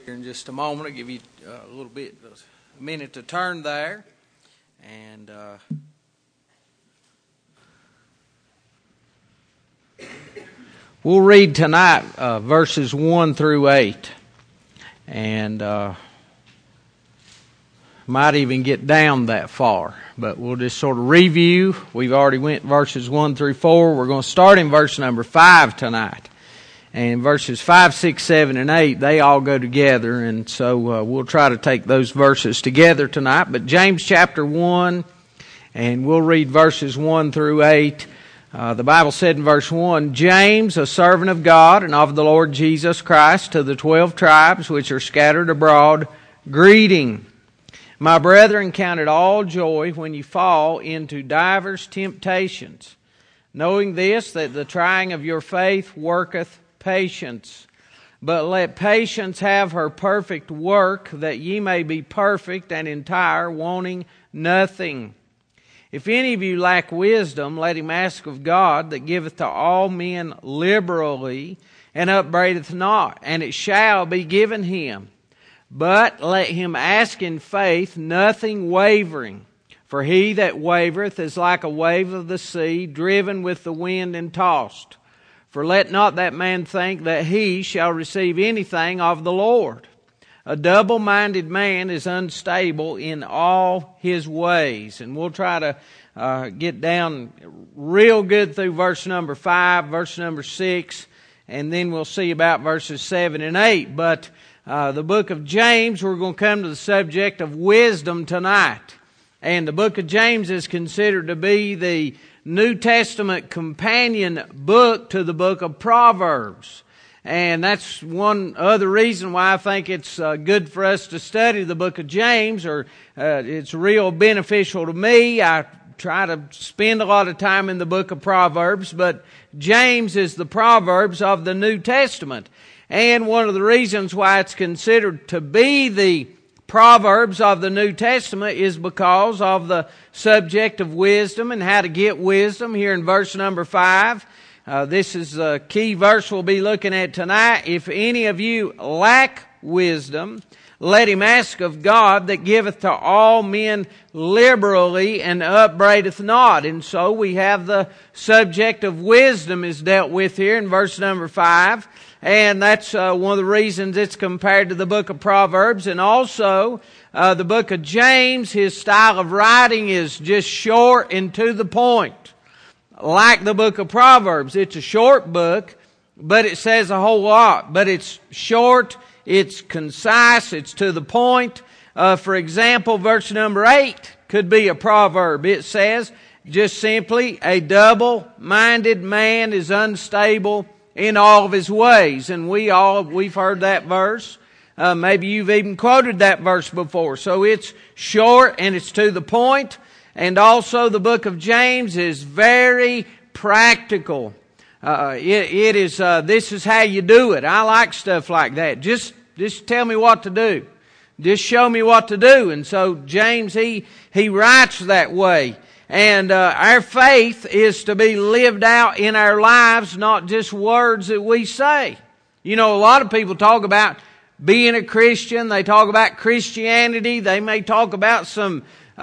In just a moment, I'll give you a minute to turn there, and we'll read tonight verses 1 through 8, and might even get down that far, but we'll just sort of review. We've already went verses 1 through 4. We're going to start in verse number 5 tonight. And verses 5, 6, 7, and 8, they all go together. And so we'll try to take those verses together tonight. But James chapter 1, and we'll read verses 1 through 8. The Bible said in verse 1, James, a servant of God and of the Lord Jesus Christ, to the 12 tribes which are scattered abroad, greeting. My brethren, count it all joy when you fall into divers temptations, knowing this, that the trying of your faith worketh patience. But let patience have her perfect work, that ye may be perfect and entire, wanting nothing. If any of you lack wisdom, let him ask of God, that giveth to all men liberally, and upbraideth not, and it shall be given him. But let him ask in faith, nothing wavering. For he that wavereth is like a wave of the sea, driven with the wind and tossed. For let not that man think that he shall receive anything of the Lord. A double-minded man is unstable in all his ways. And we'll try to get down real good through verse number 5, verse number 6, and then we'll see about verses 7 and 8. But the book of James, we're going to come to the subject of wisdom tonight. And the book of James is considered to be the New Testament companion book to the book of Proverbs. And that's one other reason why I think it's good for us to study the book of James, or it's real beneficial to me. I try to spend a lot of time in the book of Proverbs, but James is the Proverbs of the New Testament. And one of the reasons why it's considered to be the Proverbs of the New Testament is because of the subject of wisdom and how to get wisdom here in verse number 5. This is a key verse we'll be looking at tonight. If any of you lack wisdom, let him ask of God, that giveth to all men liberally and upbraideth not. And so we have the subject of wisdom is dealt with here in verse number 5. And that's one of the reasons it's compared to the book of Proverbs. And also, the book of James, his style of writing is just short and to the point. Like the book of Proverbs, it's a short book, but it says a whole lot. But it's short, it's concise, it's to the point. For example, verse number 8 could be a proverb. It says just simply, a double-minded man is unstable in all of his ways. And we've heard that verse. Maybe you've even quoted that verse before. So it's short and it's to the point. And also the book of James is very practical. This is how you do it. I like stuff like that. Just tell me what to do. Just show me what to do. And so James, he writes that way. And our faith is to be lived out in our lives, not just words that we say. You know, a lot of people talk about being a Christian. They talk about Christianity. They may talk about some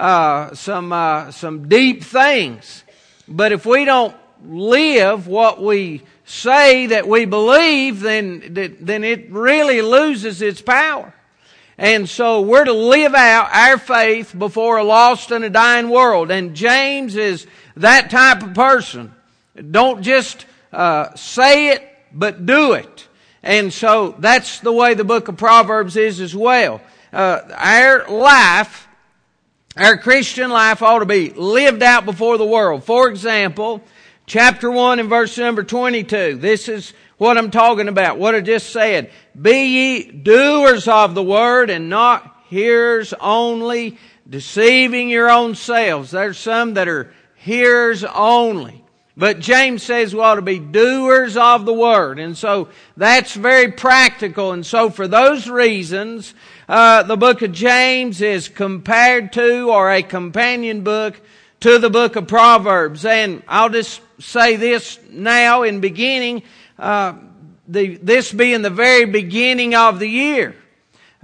deep things. But if we don't live what we say that we believe, then it really loses its power. And so we're to live out our faith before a lost and a dying world. And James is that type of person. Don't just say it, but do it. And so that's the way the book of Proverbs is as well. Our life, our Christian life, ought to be lived out before the world. For example, chapter 1 and verse number 22. This is what I'm talking about, what I just said. Be ye doers of the word and not hearers only, deceiving your own selves. There's some that are hearers only. But James says we ought to be doers of the word. And so that's very practical. And so for those reasons, the book of James is compared to, or a companion book to, the book of Proverbs. And I'll just say this now in beginning, this being the very beginning of the year.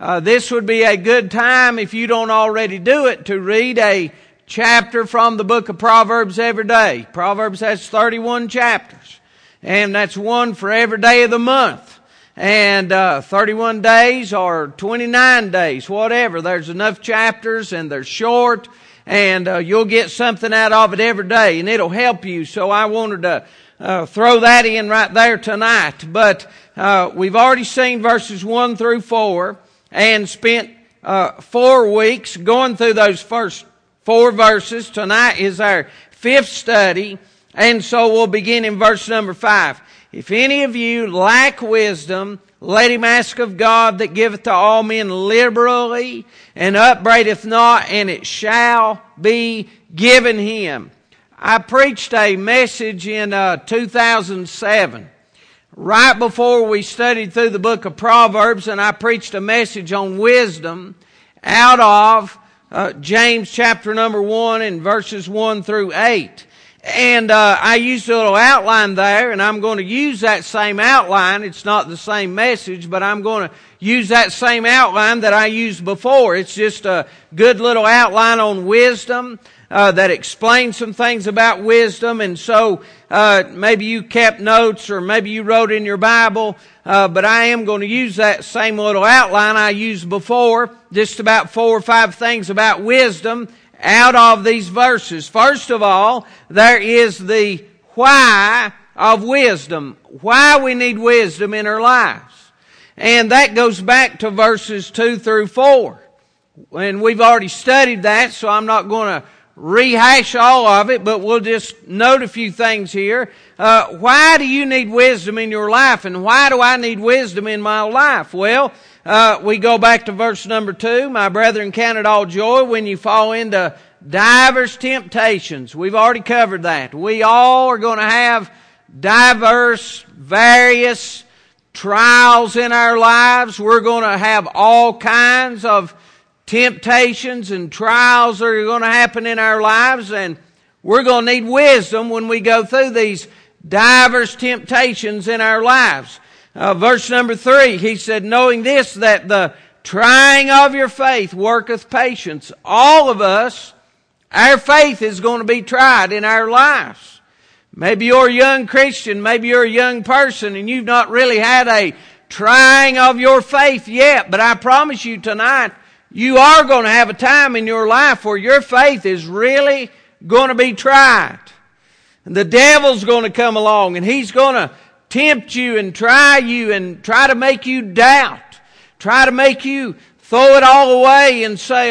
this would be a good time, if you don't already do it, to read a chapter from the book of Proverbs every day. Proverbs has 31 chapters, and that's one for every day of the month. And 31 days or 29 days, whatever. There's enough chapters, and they're short, and you'll get something out of it every day, and it'll help you. So I wanted to throw that in right there tonight. But we've already seen verses 1 through 4 and spent 4 weeks going through those first 4 verses. Tonight is our 5th study, and so we'll begin in verse number 5. If any of you lack wisdom, let him ask of God that giveth to all men liberally and upbraideth not, and it shall be given him. I preached a message in 2007, right before we studied through the book of Proverbs, and I preached a message on wisdom out of James chapter number 1 and verses 1 through 8. And I used a little outline there, and I'm going to use that same outline. It's not the same message, but I'm going to use that same outline that I used before. It's just a good little outline on wisdom that explains some things about wisdom. And so maybe you kept notes, or maybe you wrote in your Bible, but I am going to use that same little outline I used before, just about 4 or 5 things about wisdom out of these verses. First of all, there is the why of wisdom. Why we need wisdom in our lives. And that goes back to verses 2 through 4. And we've already studied that, so I'm not going to rehash all of it, but we'll just note a few things here. Why do you need wisdom in your life, and why do I need wisdom in my life? Well, we go back to verse number 2. My brethren, count it all joy when you fall into divers temptations. We've already covered that. We all are going to have diverse, various trials in our lives. We're going to have all kinds of temptations and trials that are going to happen in our lives, and we're going to need wisdom when we go through these diverse temptations in our lives. Verse number 3, he said, knowing this, that the trying of your faith worketh patience. All of us, our faith is going to be tried in our lives. Maybe you're a young Christian, maybe you're a young person, and you've not really had a trying of your faith yet, but I promise you tonight, you are going to have a time in your life where your faith is really going to be tried. And the devil's going to come along, and he's going to tempt you and try to make you doubt. Try to make you throw it all away and say,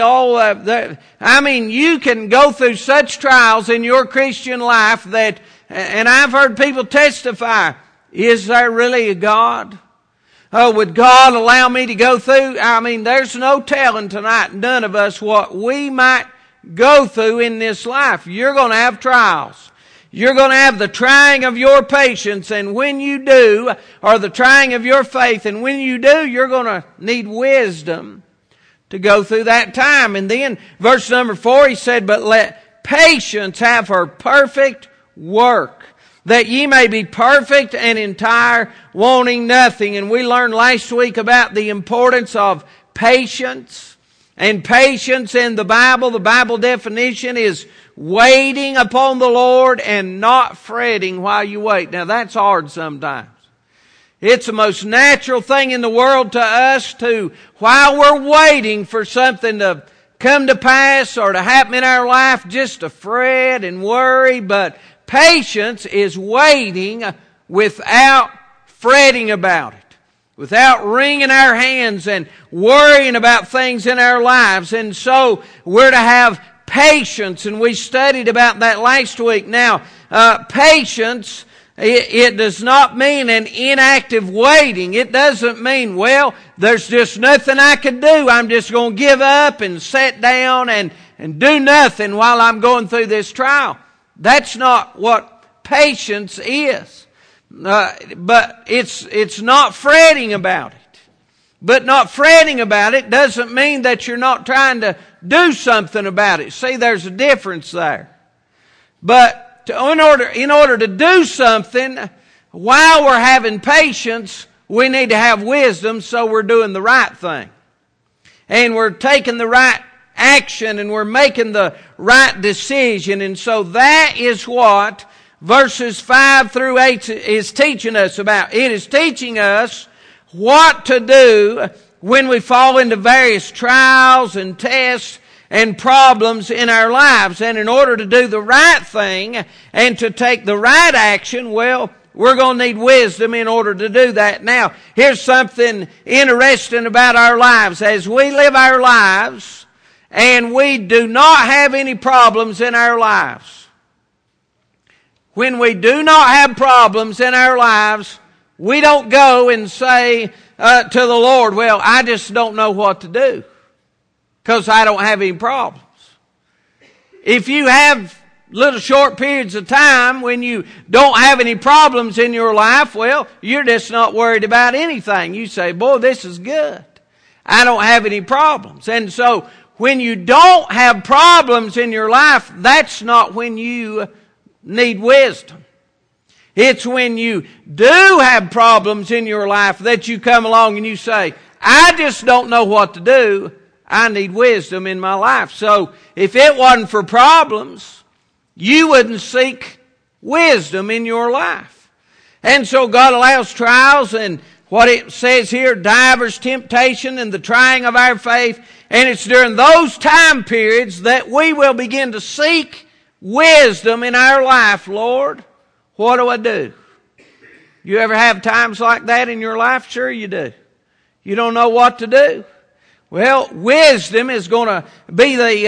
you can go through such trials in your Christian life that, and I've heard people testify, is there really a God? Would God allow me to go through? There's no telling tonight, none of us, what we might go through in this life. You're going to have trials. You're going to have the trying of your patience, and when you do, or the trying of your faith, and when you do, you're going to need wisdom to go through that time. And then, verse number 4, he said, but let patience have her perfect work, that ye may be perfect and entire, wanting nothing. And we learned last week about the importance of patience. And patience in the Bible definition is waiting upon the Lord and not fretting while you wait. Now that's hard sometimes. It's the most natural thing in the world to us to, while we're waiting for something to come to pass or to happen in our life, just to fret and worry. But patience is waiting without fretting about it, without wringing our hands and worrying about things in our lives. And so we're to have patience, and we studied about that last week. Now, patience, it does not mean an inactive waiting. It doesn't mean, well, there's just nothing I can do. I'm just going to give up and sit down and do nothing while I'm going through this trial. That's not what patience is. But it's not fretting about it. But not fretting about it doesn't mean that you're not trying to do something about it. See, there's a difference there. But in order to do something, while we're having patience, we need to have wisdom so we're doing the right thing. and we're taking the right action and we're making the right decision. And so that is what verses 5 through 8 is teaching us about. It is teaching us what to do when we fall into various trials and tests and problems in our lives. And in order to do the right thing and to take the right action, well, we're going to need wisdom in order to do that. Now, here's something interesting about our lives. As we live our lives and we do not have any problems in our lives, when we do not have problems in our lives, we don't go and say to the Lord, well, I just don't know what to do because I don't have any problems. If you have little short periods of time when you don't have any problems in your life, well, you're just not worried about anything. You say, boy, this is good. I don't have any problems. And so when you don't have problems in your life, that's not when you need wisdom. It's when you do have problems in your life that you come along and you say, I just don't know what to do. I need wisdom in my life. So if it wasn't for problems, you wouldn't seek wisdom in your life. And so God allows trials and what it says here, divers temptation and the trying of our faith. And it's during those time periods that we will begin to seek wisdom in our life. Lord, what do I do? You ever have times like that in your life? Sure you do. You don't know what to do. Well, wisdom is going to be the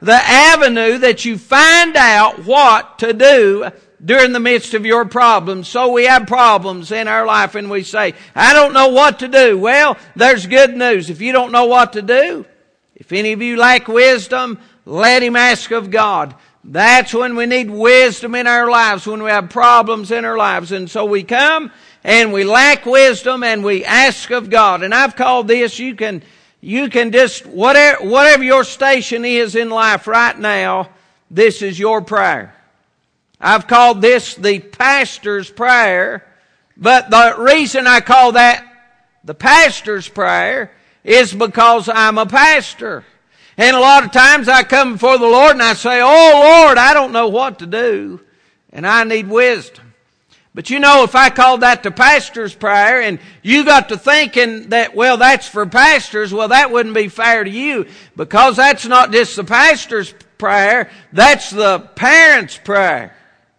avenue that you find out what to do during the midst of your problems. So we have problems in our life and we say, I don't know what to do. Well, there's good news. If you don't know what to do, if any of you lack wisdom, let him ask of God. That's when we need wisdom in our lives, when we have problems in our lives. And so we come and we lack wisdom and we ask of God. And I've called this, you can just, whatever your station is in life right now, this is your prayer. I've called this the pastor's prayer, but the reason I call that the pastor's prayer is because I'm a pastor. And a lot of times I come before the Lord and I say, oh Lord, I don't know what to do, and I need wisdom. But you know, if I called that the pastor's prayer and you got to thinking that, well, that's for pastors, well, that wouldn't be fair to you, because that's not just the pastor's prayer, that's the parent's prayer.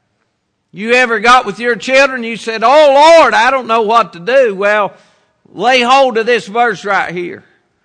You ever got with your children and you said, oh Lord, I don't know what to do? Well, lay hold of this verse right here.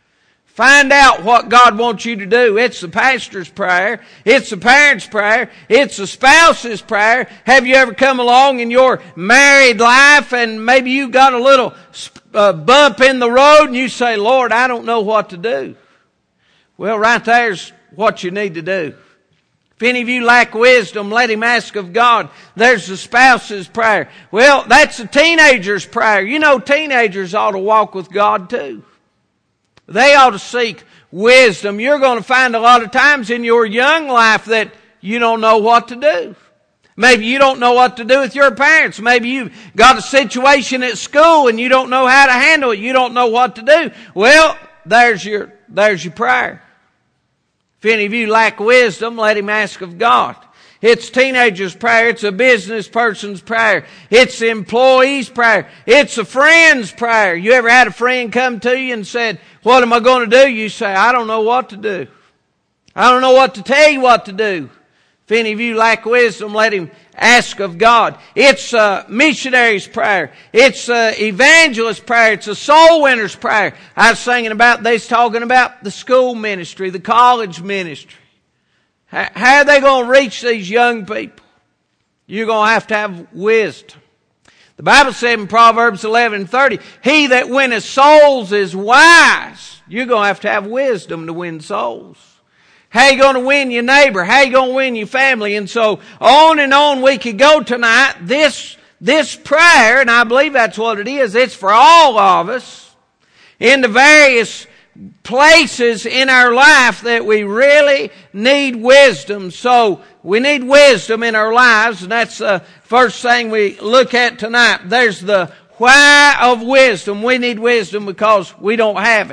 Find out what God wants you to do. It's the pastor's prayer. It's the parent's prayer. It's the spouse's prayer. Have you ever come along in your married life and maybe you got a little bump in the road and you say, Lord, I don't know what to do? Well, right there's what you need to do. If any of you lack wisdom, let him ask of God. There's the spouse's prayer. Well, that's the teenager's prayer. You know, teenagers ought to walk with God too. They ought to seek wisdom. You're going to find a lot of times in your young life that you don't know what to do. Maybe you don't know what to do with your parents. Maybe you've got a situation at school and you don't know how to handle it. You don't know what to do. Well, there's your prayer. If any of you lack wisdom, let him ask of God. It's teenager's prayer. It's a business person's prayer. It's the employee's prayer. It's a friend's prayer. You ever had a friend come to you and said, what am I going to do? You say, I don't know what to do. I don't know what to tell you what to do. If any of you lack wisdom, let him ask of God. It's a missionary's prayer. It's a evangelist's prayer. It's a soul winner's prayer. I was talking about the school ministry, the college ministry. How are they going to reach these young people? You're going to have wisdom. The Bible said in Proverbs 11:30, he that winneth souls is wise. You're going to have wisdom to win souls. How you going to win your neighbor? How you going to win your family? And so on we could go tonight. This prayer, and I believe that's what it is, it's for all of us in the various places in our life that we really need wisdom. So we need wisdom in our lives, and that's the first thing we look at tonight. There's the why of wisdom. We need wisdom because we don't have it.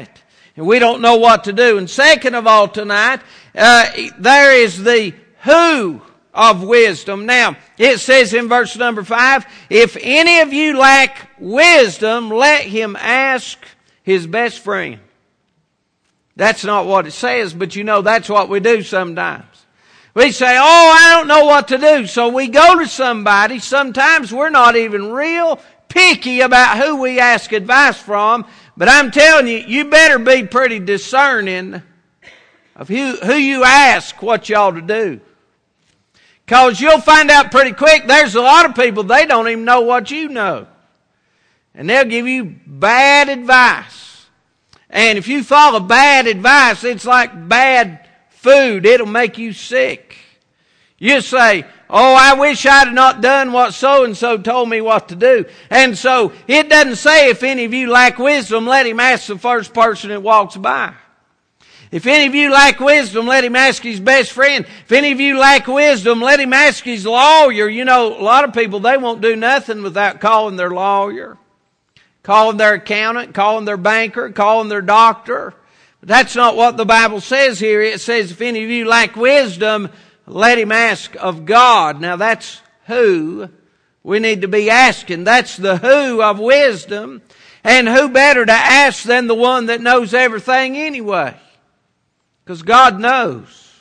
and we don't know what to do. And second of all tonight, there is the who of wisdom. Now, it says in verse number 5, if any of you lack wisdom, let him ask his best friend. That's not what it says, but you know that's what we do sometimes. We say, oh, I don't know what to do. So we go to somebody. Sometimes we're not even real picky about who we ask advice from. But I'm telling you, you better be pretty discerning of who you ask what you ought to do. Because you'll find out pretty quick there's a lot of people, they don't even know what you know. And they'll give you bad advice. And if you follow bad advice, it's like bad food. It'll make you sick. You say, oh, I wish I'd have not done what so-and-so told me what to do. And so it doesn't say if any of you lack wisdom, let him ask the first person that walks by. If any of you lack wisdom, let him ask his best friend. If any of you lack wisdom, let him ask his lawyer. You know, a lot of people, they won't do nothing without calling their lawyer, calling their accountant, calling their banker, calling their doctor. But that's not what the Bible says here. It says, if any of you lack wisdom, let him ask of God. Now that's who we need to be asking. That's the who of wisdom. And who better to ask than the one that knows everything anyway? Because God knows.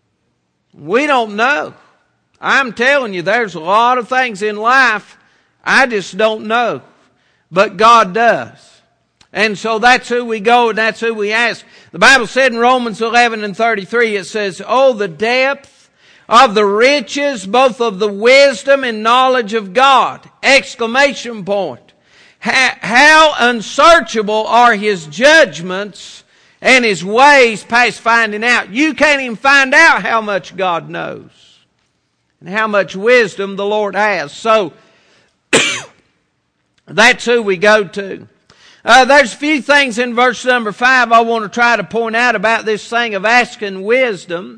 We don't know. I'm telling you, there's a lot of things in life I just don't know. But God does. And so that's who we go and that's who we ask. The Bible said in Romans 11:33, it says, oh, the depth of the riches, both of the wisdom and knowledge of God! Exclamation point. How unsearchable are His judgments and His ways past finding out. You can't even find out how much God knows and how much wisdom the Lord has. So, that's who we go to. There's a few things in verse number 5 I want to try to point out about this thing of asking wisdom.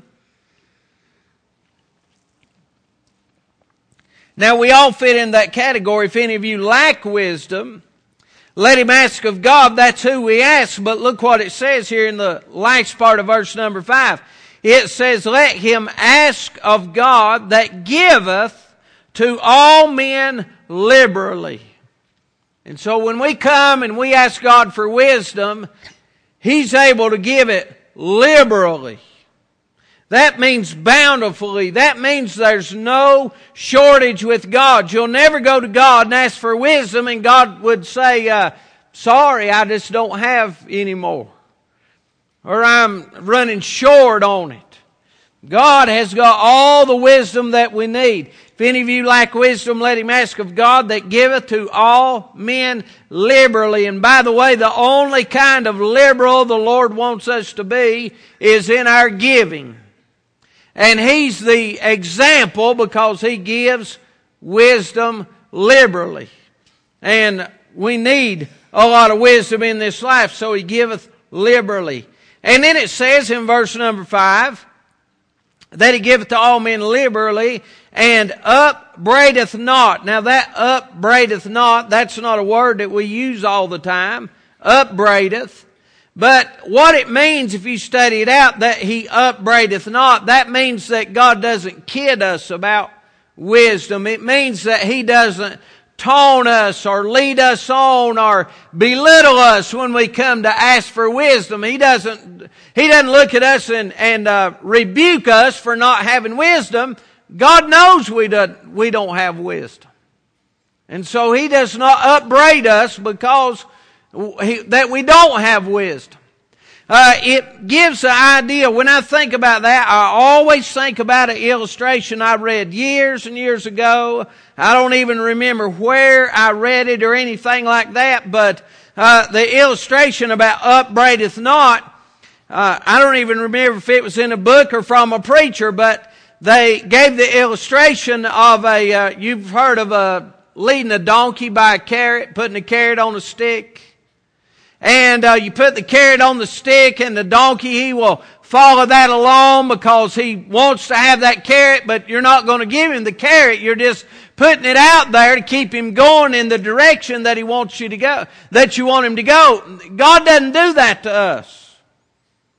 Now we all fit in that category. If any of you lack wisdom, let him ask of God. That's who we ask. But look what it says here in the last part of verse number 5. It says, let him ask of God that giveth to all men liberally. And so when we come and we ask God for wisdom, He's able to give it liberally. That means bountifully. That means there's no shortage with God. You'll never go to God and ask for wisdom and God would say, sorry, I just don't have any more. Or I'm running short on it. God has got all the wisdom that we need. If any of you lack wisdom, let him ask of God that giveth to all men liberally. And by the way, the only kind of liberal the Lord wants us to be is in our giving. And He's the example because He gives wisdom liberally. And we need a lot of wisdom in this life, so He giveth liberally. And then it says in verse number 5, that He giveth to all men liberally, and upbraideth not. Now that upbraideth not, that's not a word that we use all the time. Upbraideth. But what it means, if you study it out, that He upbraideth not, that means that God doesn't kid us about wisdom. It means that He doesn't taunt us or lead us on or belittle us when we come to ask for wisdom. He doesn't look at us and rebuke us for not having wisdom. God knows we don't have wisdom. And so He does not upbraid us because that we don't have wisdom. It gives the idea, when I think about that, I always think about an illustration I read years and years ago. I don't even remember where I read it or anything like that, but the illustration about upbraideth not, I don't even remember if it was in a book or from a preacher, but they gave the illustration of you've heard of leading a donkey by a carrot, putting a carrot on a stick. And you put the carrot on the stick and the donkey, he will follow that along because he wants to have that carrot, but you're not going to give him the carrot. You're just putting it out there to keep him going in the direction that He wants you to go, that you want him to go. God doesn't do that to us.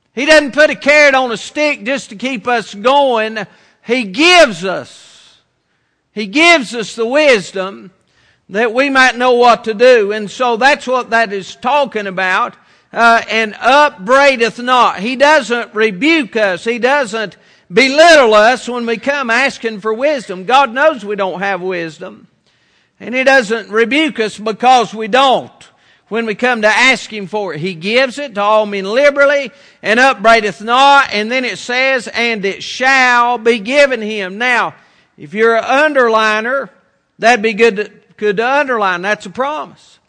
He doesn't put a carrot on a stick just to keep us going. He gives us the wisdom that we might know what to do. And so that's what that is talking about. And upbraideth not. He doesn't rebuke us. He doesn't belittle us when we come asking for wisdom. God knows we don't have wisdom. And He doesn't rebuke us because we don't when we come to ask Him for it. He gives it to all men liberally and upbraideth not. And then it says, and it shall be given him. Now, if you're an underliner, that'd be good to underline. That's a promise.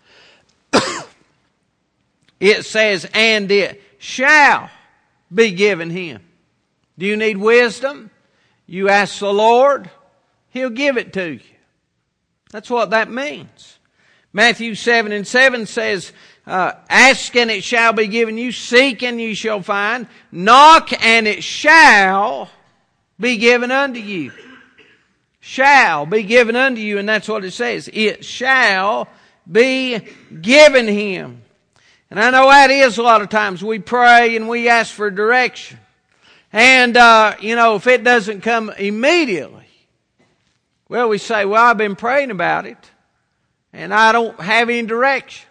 It says, and it shall be given him. Do you need wisdom? You ask the Lord, He'll give it to you. That's what that means. Matthew 7:7 says, ask and it shall be given you. Seek and you shall find. Knock and it shall be given unto you. Shall be given unto you. And that's what it says. It shall be given him. And I know that is a lot of times. We pray and we ask for direction. And, if it doesn't come immediately, well, we say, well, I've been praying about it. And I don't have any direction.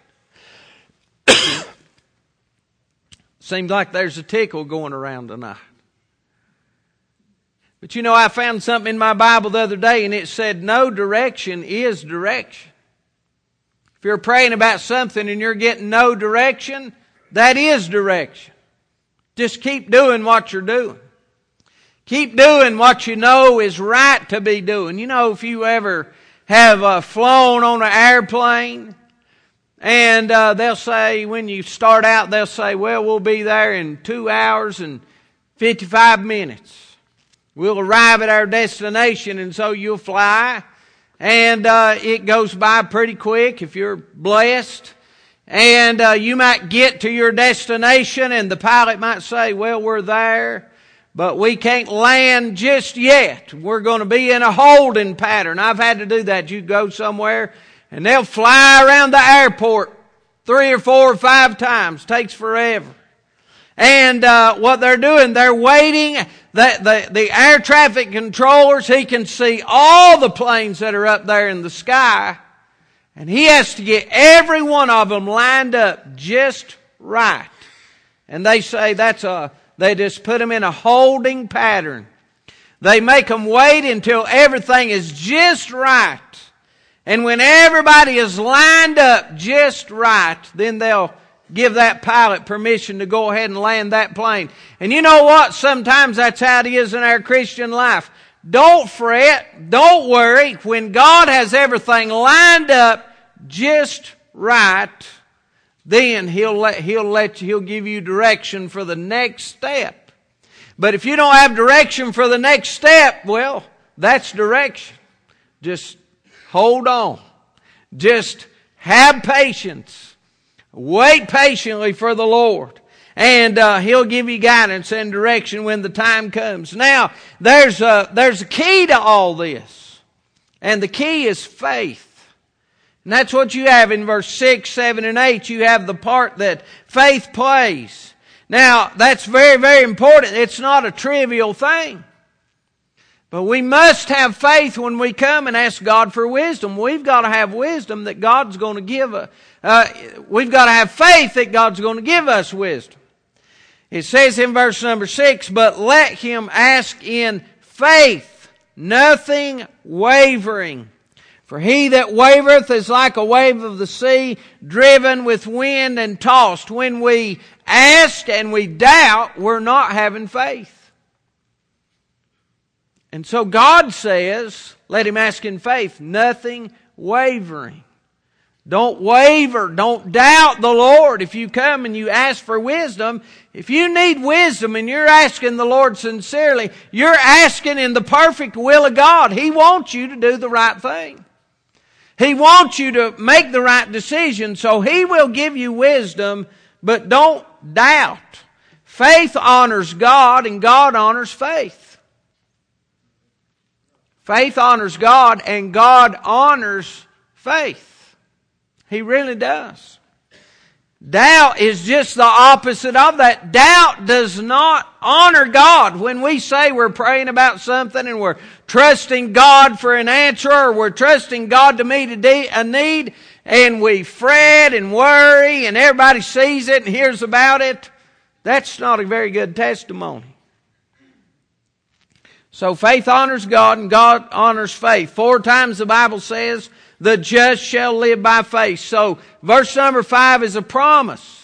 Seems like there's a tickle going around tonight. But I found something in my Bible the other day and it said, no direction is direction. If you're praying about something and you're getting no direction, that is direction. Just keep doing what you're doing. Keep doing what you know is right to be doing. If you ever have flown on an airplane and they'll say, when you start out, they'll say, well, we'll be there in 2 hours and 55 minutes. We'll arrive at our destination, and so you'll fly. And it goes by pretty quick if you're blessed. And you might get to your destination, and the pilot might say, well, we're there, but we can't land just yet. We're going to be in a holding pattern. I've had to do that. You go somewhere, and they'll fly around the airport 3 or 4 or 5 times. Takes forever. And what they're doing, they're waiting. The air traffic controllers, he can see all the planes that are up there in the sky. And he has to get every one of them lined up just right. And they say they just put them in a holding pattern. They make them wait until everything is just right. And when everybody is lined up just right, then they'll give that pilot permission to go ahead and land that plane. And you know what? Sometimes that's how it is in our Christian life. Don't fret. Don't worry. When God has everything lined up just right, then He'll give you direction for the next step. But if you don't have direction for the next step, well, that's direction. Just hold on. Just have patience. Wait patiently for the Lord. And He'll give you guidance and direction when the time comes. Now, there's a key to all this. And the key is faith. And that's what you have in verse 6, 7, and 8. You have the part that faith plays. Now, that's very, very important. It's not a trivial thing. But we must have faith when we come and ask God for wisdom. We've got to have wisdom that God's going to give us. We've got to have faith that God's going to give us wisdom. It says in verse number 6, but let him ask in faith, nothing wavering. For he that wavereth is like a wave of the sea, driven with wind and tossed. When we ask and we doubt, we're not having faith. And so God says, let him ask in faith, nothing wavering. Don't waver. Don't doubt the Lord. If you come and you ask for wisdom, if you need wisdom and you're asking the Lord sincerely, you're asking in the perfect will of God. He wants you to do the right thing. He wants you to make the right decision, so He will give you wisdom, but don't doubt. Faith honors God, and God honors faith. Faith honors God, and God honors faith. He really does. Doubt is just the opposite of that. Doubt does not honor God. When we say we're praying about something and we're trusting God for an answer, or we're trusting God to meet a need, and we fret and worry and everybody sees it and hears about it, that's not a very good testimony. So faith honors God and God honors faith. 4 times the Bible says, the just shall live by faith. So verse number 5 is a promise.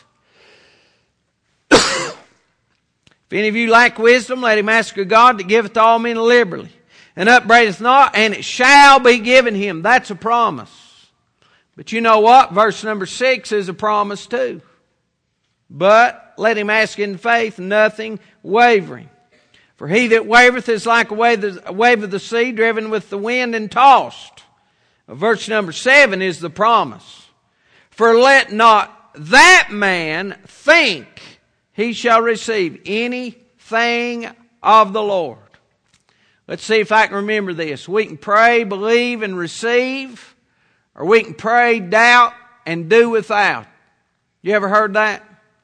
If any of you lack wisdom, let him ask of God that giveth to all men liberally, and upbraideth not, and it shall be given him. That's a promise. But you know what? Verse number 6 is a promise too. But let him ask in faith, nothing wavering. For he that wavereth is like a wave of the sea, driven with the wind and tossed. Verse number 7 is the promise. For let not that man think he shall receive anything of the Lord. Let's see if I can remember this. We can pray, believe, and receive, or we can pray, doubt, and do without. You ever heard that?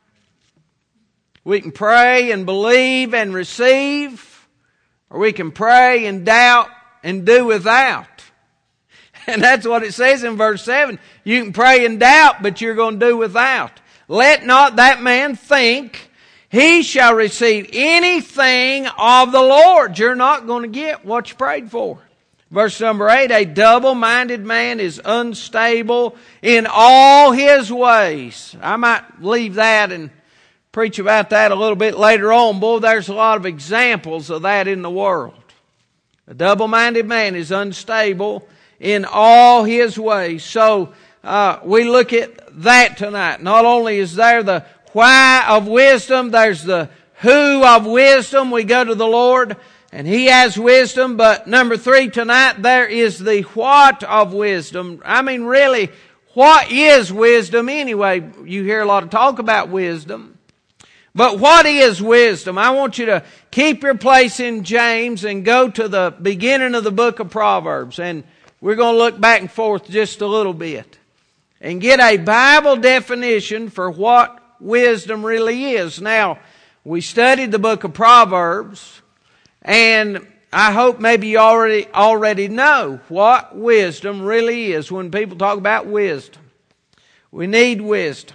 We can pray and believe and receive, or we can pray and doubt and do without. And that's what it says in verse 7. You can pray and doubt, but you're going to do without. Let not that man think he shall receive anything of the Lord. You're not going to get what you prayed for. Verse number 8, a double-minded man is unstable in all his ways. I might leave that and preach about that a little bit later on. Boy, there's a lot of examples of that in the world. A double-minded man is unstable in all his ways. So we look at that tonight. Not only is there the why of wisdom, there's the who of wisdom. We go to the Lord and He has wisdom. But number 3 tonight, there is the what of wisdom. I mean, really, what is wisdom anyway? You hear a lot of talk about wisdom. But what is wisdom? I want you to keep your place in James and go to the beginning of the book of Proverbs. And we're going to look back and forth just a little bit and get a Bible definition for what wisdom really is. Now, we studied the book of Proverbs, and I hope maybe you already know what wisdom really is. When people talk about wisdom, we need wisdom.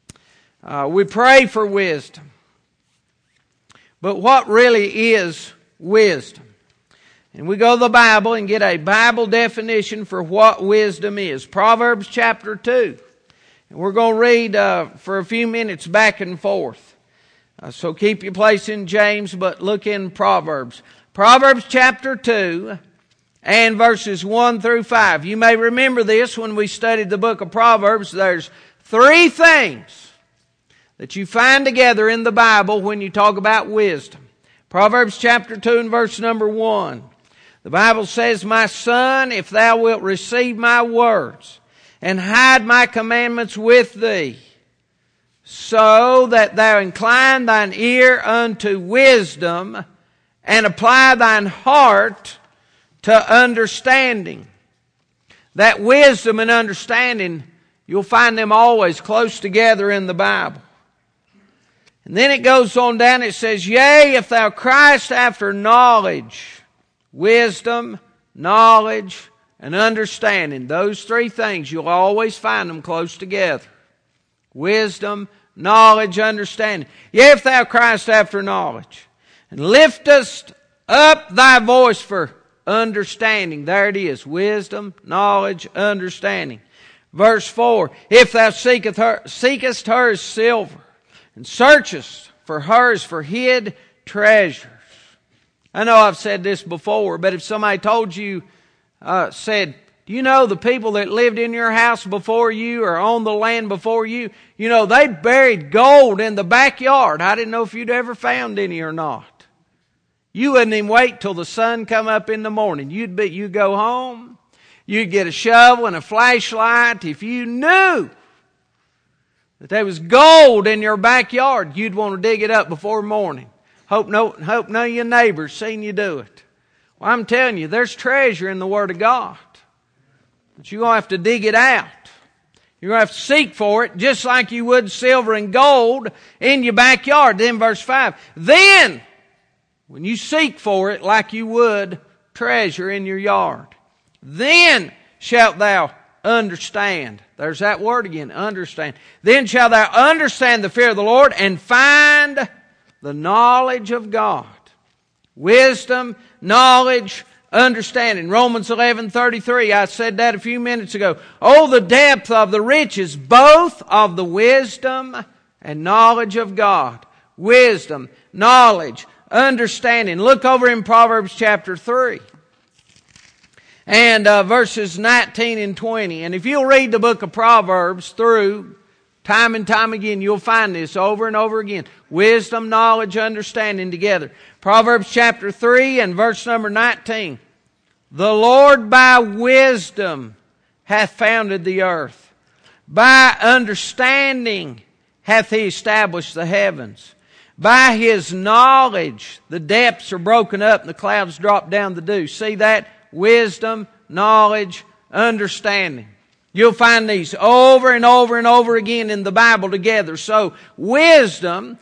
We pray for wisdom. But what really is wisdom? And we go to the Bible and get a Bible definition for what wisdom is. Proverbs chapter 2. And we're going to read for a few minutes back and forth. So keep your place in James, but look in Proverbs. Proverbs chapter 2 and verses 1 through 5. You may remember this when we studied the book of Proverbs. There's 3 things that you find together in the Bible when you talk about wisdom. Proverbs chapter 2 and verse number 1. The Bible says, my son, if thou wilt receive my words and hide my commandments with thee, so that thou incline thine ear unto wisdom and apply thine heart to understanding. That wisdom and understanding, you'll find them always close together in the Bible. And then it goes on down, it says, yea, if thou criest after knowledge, wisdom, knowledge, and understanding. Those 3 things, you'll always find them close together. Wisdom, knowledge, understanding. Yea, if thou criest after knowledge, and liftest up thy voice for understanding. There it is. Wisdom, knowledge, understanding. Verse 4, if thou seekest her as silver, and searchest for her as for hid treasures. I know I've said this before, but if somebody told you, said, do you know the people that lived in your house before you or on the land before you, you know, they buried gold in the backyard. I didn't know if you'd ever found any or not. You wouldn't even wait till the sun come up in the morning. You'd go home, you'd get a shovel and a flashlight. If you knew that there was gold in your backyard, you'd want to dig it up before morning. Hope none of your neighbors seen you do it. Well, I'm telling you, there's treasure in the Word of God. But you're going to have to dig it out. You're going to have to seek for it just like you would silver and gold in your backyard. Then verse 5. Then, when you seek for it like you would treasure in your yard, then shalt thou understand. There's that word again, understand. Then shalt thou understand the fear of the Lord and find the knowledge of God. Wisdom, knowledge, understanding. Romans 11:33, I said that a few minutes ago. Oh, the depth of the riches, both of the wisdom and knowledge of God. Wisdom, knowledge, understanding. Look over in Proverbs chapter 3. And verses 19 and 20. And if you'll read the book of Proverbs through, time and time again, you'll find this over and over again. Wisdom, knowledge, understanding together. Proverbs chapter 3 and verse number 19. The Lord by wisdom hath founded the earth. By understanding hath He established the heavens. By His knowledge the depths are broken up and the clouds drop down the dew. See that? Wisdom, knowledge, understanding. You'll find these over and over and over again in the Bible together. So wisdom,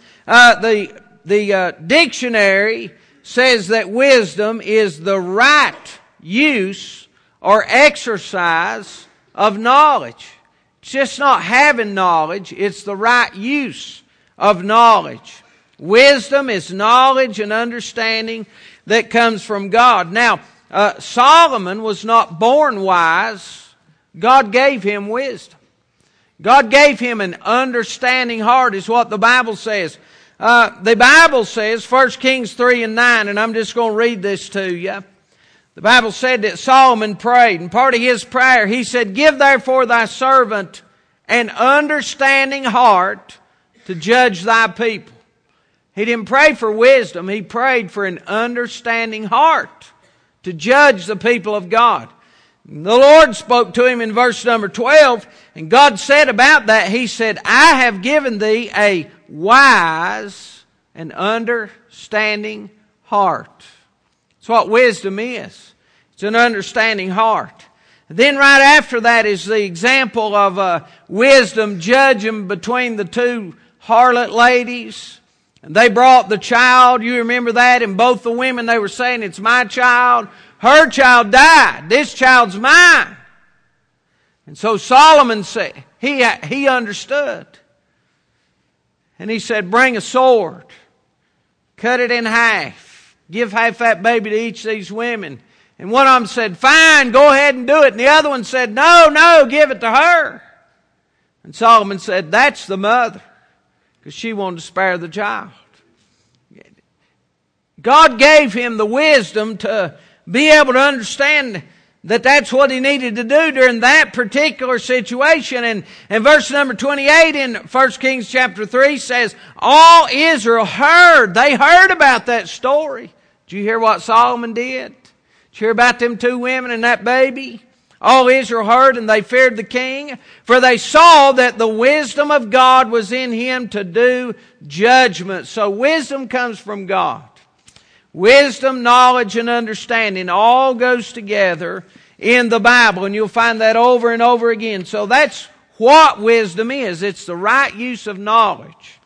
the dictionary says that wisdom is the right use or exercise of knowledge. It's just not having knowledge, it's the right use of knowledge. Wisdom is knowledge and understanding that comes from God. Now, Solomon was not born wise. God gave him wisdom. God gave him an understanding heart is what the Bible says. The Bible says, 1 Kings 3 and 9, and I'm just going to read this to you. The Bible said that Solomon prayed, and part of his prayer, he said, give therefore thy servant an understanding heart to judge thy people. He didn't pray for wisdom, he prayed for an understanding heart to judge the people of God. The Lord spoke to him in verse number 12, and God said about that, He said, I have given thee a wise and understanding heart. That's what wisdom is. It's an understanding heart. Then right after that is the example of wisdom judging between the two harlot ladies. And they brought the child, you remember that, and both the women, they were saying, it's my child. Her child died. This child's mine. And so Solomon said, he understood. And he said, bring a sword. Cut it in half. Give half that baby to each of these women. And one of them said, fine, go ahead and do it. And the other one said, no, give it to her. And Solomon said, that's the mother. Because she wanted to spare the child. God gave him the wisdom to be able to understand that that's what he needed to do during that particular situation. And verse number 28 in 1 Kings chapter 3 says, all Israel heard. They heard about that story. Did you hear what Solomon did? Did you hear about them two women and that baby? All Israel heard, and they feared the king, for they saw that the wisdom of God was in him to do judgment. So wisdom comes from God. Wisdom, knowledge, and understanding all goes together in the Bible, and you'll find that over and over again. So that's what wisdom is. It's the right use of knowledge.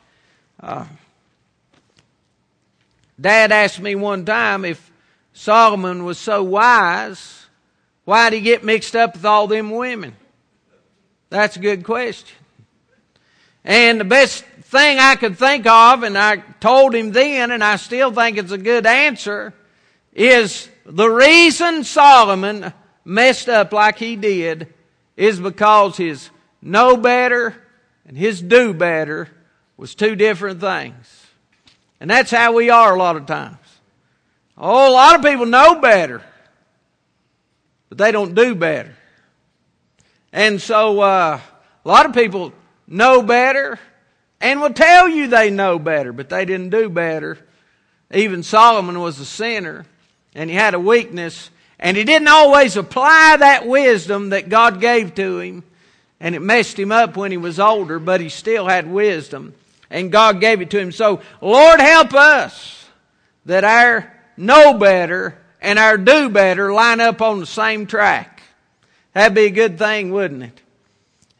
Dad asked me one time if Solomon was so wise, why'd he get mixed up with all them women? That's a good question. And the best thing I could think of, and I told him then, and I still think it's a good answer, is the reason Solomon messed up like he did is because his know better and his do better was two different things. And that's how we are a lot of times. Oh, a lot of people know better, but they don't do better. And so a lot of people know better and will tell you they know better, but they didn't do better. Even Solomon was a sinner, and he had a weakness, and he didn't always apply that wisdom that God gave to him, and it messed him up when he was older, but he still had wisdom, and God gave it to him. So, Lord, help us that our know better and our do better line up on the same track. That'd be a good thing, wouldn't it?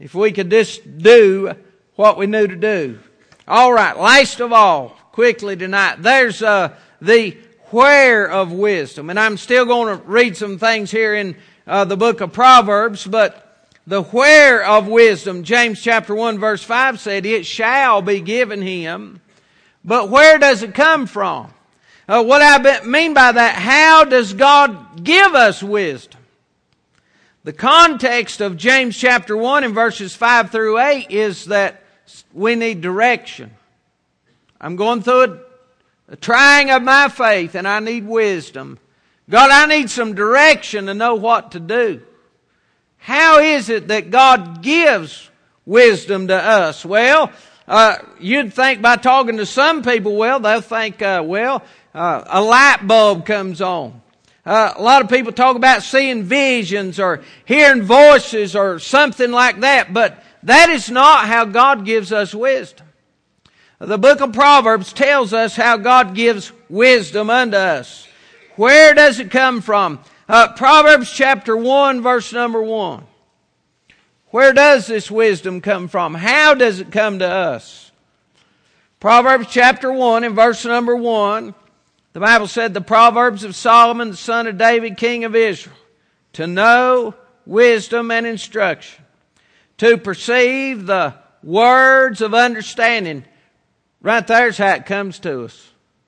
If we could just do what we knew to do. All right, last of all, quickly tonight, there's the where of wisdom. And I'm still going to read some things here in the book of Proverbs, but the where of wisdom, James chapter 1 verse 5 said, it shall be given him. But where does it come from? What I mean by that, how does God give us wisdom? The context of James chapter 1 and verses 5 through 8 is that we need direction. I'm going through a trying of my faith and I need wisdom. God, I need some direction to know what to do. How is it that God gives wisdom to us? Well, you'd think by talking to some people, well, they'll think, a light bulb comes on. A lot of people talk about seeing visions or hearing voices or something like that, but that is not how God gives us wisdom. The book of Proverbs tells us how God gives wisdom unto us. Where does it come from? Proverbs chapter 1 verse number 1. Where does this wisdom come from? How does it come to us? Proverbs chapter 1 and verse number 1. The Bible said, the Proverbs of Solomon, the son of David, king of Israel, to know wisdom and instruction, to perceive the words of understanding. Right there's how it comes to us.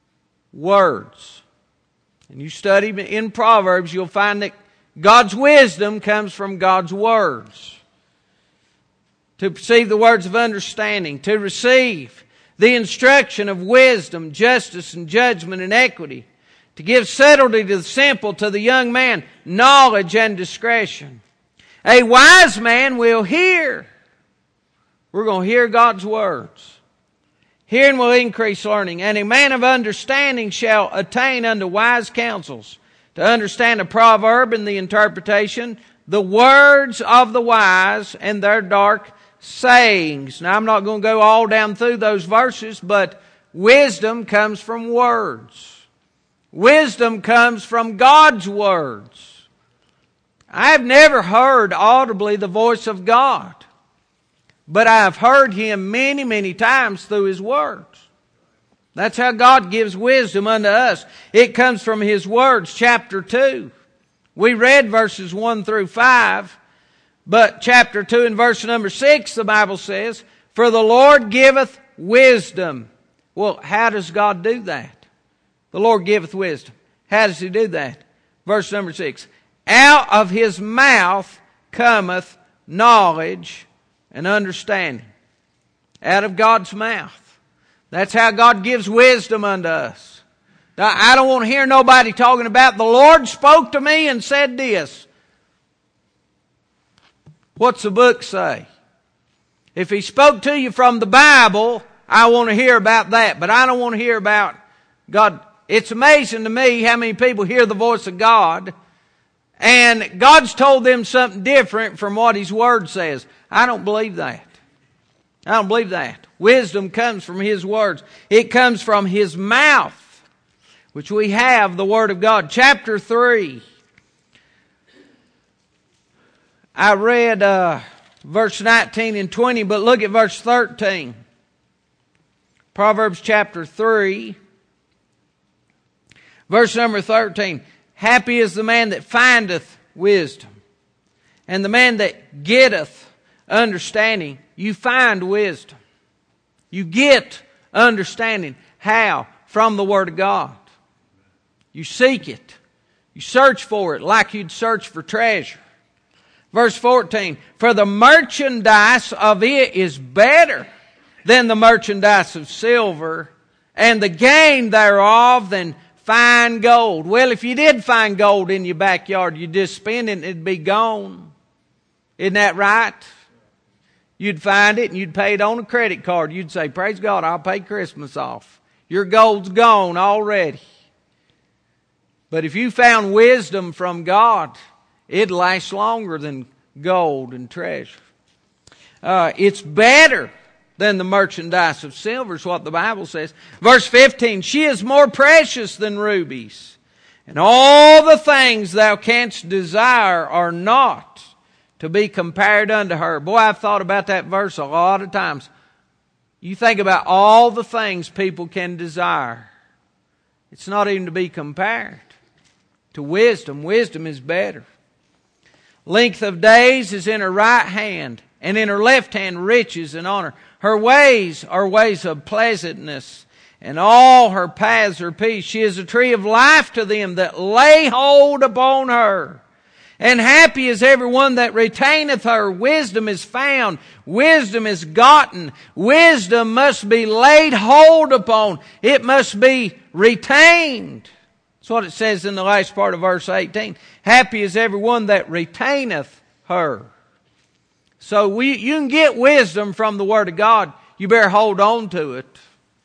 Words. And you study in Proverbs, you'll find that God's wisdom comes from God's words. To perceive the words of understanding, to receive the instruction of wisdom, justice, and judgment, and equity, to give subtlety to the simple, to the young man, knowledge and discretion. A wise man will hear. We're going to hear God's words. Hearing will increase learning, and a man of understanding shall attain unto wise counsels. To understand a proverb and the interpretation, the words of the wise and their dark sayings. Now I'm not going to go all down through those verses, but wisdom comes from words. Wisdom comes from God's words. I've never heard audibly the voice of God, but I've heard Him many, many times through His words. That's how God gives wisdom unto us. It comes from His words, chapter 2. We read verses 1 through 5, but chapter 2 and verse number 6, the Bible says, for the Lord giveth wisdom. Well, how does God do that? The Lord giveth wisdom. How does He do that? Verse number 6, out of His mouth cometh knowledge and understanding. Out of God's mouth. That's how God gives wisdom unto us. Now, I don't want to hear nobody talking about, the Lord spoke to me and said this. What's the book say? If He spoke to you from the Bible, I want to hear about that. But I don't want to hear about God. It's amazing to me how many people hear the voice of God and God's told them something different from what His Word says. I don't believe that. I don't believe that. Wisdom comes from His words. It comes from His mouth, which we have, the Word of God. Chapter 3. I read verse 19 and 20, but look at verse 13. Proverbs chapter 3, verse number 13. Happy is the man that findeth wisdom, and the man that getteth understanding. You find wisdom. You get understanding. How? From the Word of God. You seek it. You search for it like you'd search for treasure. Verse 14, for the merchandise of it is better than the merchandise of silver, and the gain thereof than fine gold. Well, if you did find gold in your backyard, you'd just spend it and it'd be gone. Isn't that right? You'd find it and you'd pay it on a credit card. You'd say, praise God, I'll pay Christmas off. Your gold's gone already. But if you found wisdom from God, it'd last longer than gold and treasure. It's better than the merchandise of silver, is what the Bible says. Verse 15, she is more precious than rubies, and all the things thou canst desire are not to be compared unto her. Boy, I've thought about that verse a lot of times. You think about all the things people can desire. It's not even to be compared to wisdom. Wisdom is better. Length of days is in her right hand, and in her left hand riches and honor. Her ways are ways of pleasantness, and all her paths are peace. She is a tree of life to them that lay hold upon her. And happy is everyone that retaineth her. Wisdom is found. Wisdom is gotten. Wisdom must be laid hold upon. It must be retained. That's what it says in the last part of verse 18. Happy is everyone that retaineth her. So you can get wisdom from the Word of God. You better hold on to it.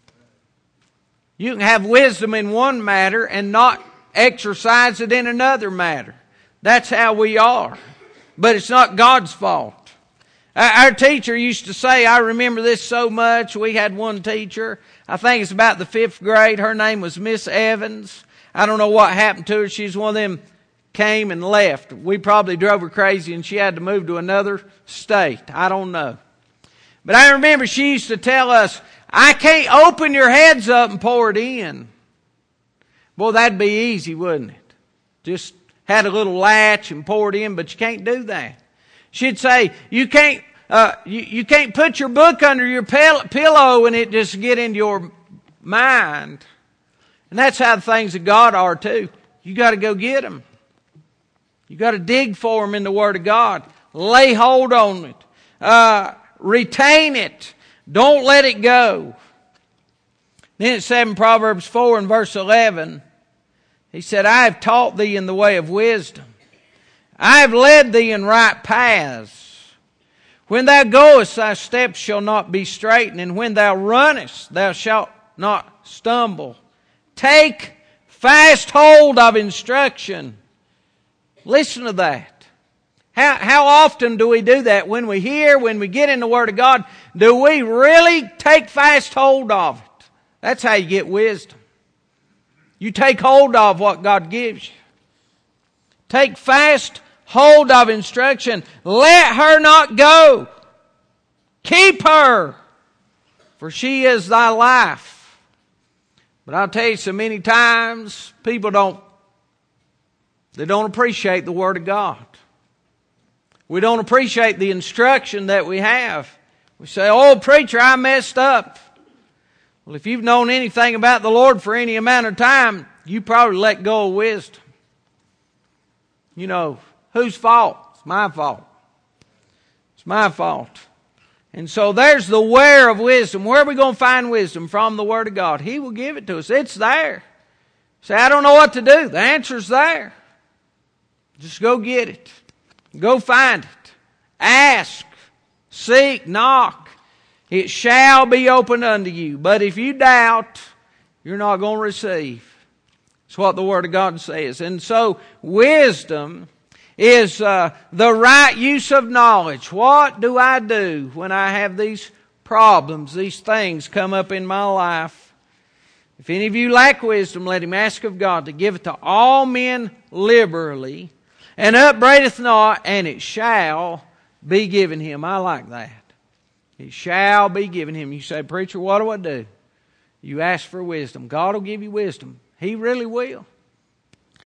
You can have wisdom in one matter and not exercise it in another matter. That's how we are. But it's not God's fault. Our teacher used to say, I remember this so much. We had one teacher, I think it's about the 5th grade. Her name was Miss Evans. I don't know what happened to her. She's one of them came and left. We probably drove her crazy and she had to move to another state. I don't know. But I remember she used to tell us, I can't open your heads up and pour it in. Boy, that'd be easy, wouldn't it? Just had a little latch and pour it in, but you can't do that. She'd say, you can't put your book under your pillow and it just get into your mind. And that's how the things of God are too. You got to go get them. You got to dig for them in the Word of God. Lay hold on it. Retain it. Don't let it go. Then it said in Proverbs 4 and verse 11, he said, I have taught thee in the way of wisdom. I have led thee in right paths. When thou goest, thy steps shall not be straitened, and when thou runnest, thou shalt not stumble. Take fast hold of instruction. Listen to that. How often do we do that? When we hear, when we get in the Word of God, do we really take fast hold of it? That's how you get wisdom. You take hold of what God gives you. Take fast hold of instruction. Let her not go. Keep her, for she is thy life. But I'll tell you, so many times people don't appreciate the Word of God. We don't appreciate the instruction that we have. We say, oh, preacher, I messed up. Well, if you've known anything about the Lord for any amount of time, you probably let go of wisdom. You know, whose fault? It's my fault. It's my fault. And so there's the where of wisdom. Where are we going to find wisdom? From the Word of God. He will give it to us. It's there. Say, I don't know what to do. The answer's there. Just go get it. Go find it. Ask. Seek. Knock. It shall be opened unto you. But if you doubt, you're not going to receive. That's what the Word of God says. And so wisdom is the right use of knowledge. What do I do when I have these problems, these things come up in my life? If any of you lack wisdom, let him ask of God to give it to all men liberally, and upbraideth not, and it shall be given him. I like that. It shall be given him. You say, preacher, what do I do? You ask for wisdom. God will give you wisdom. He really will.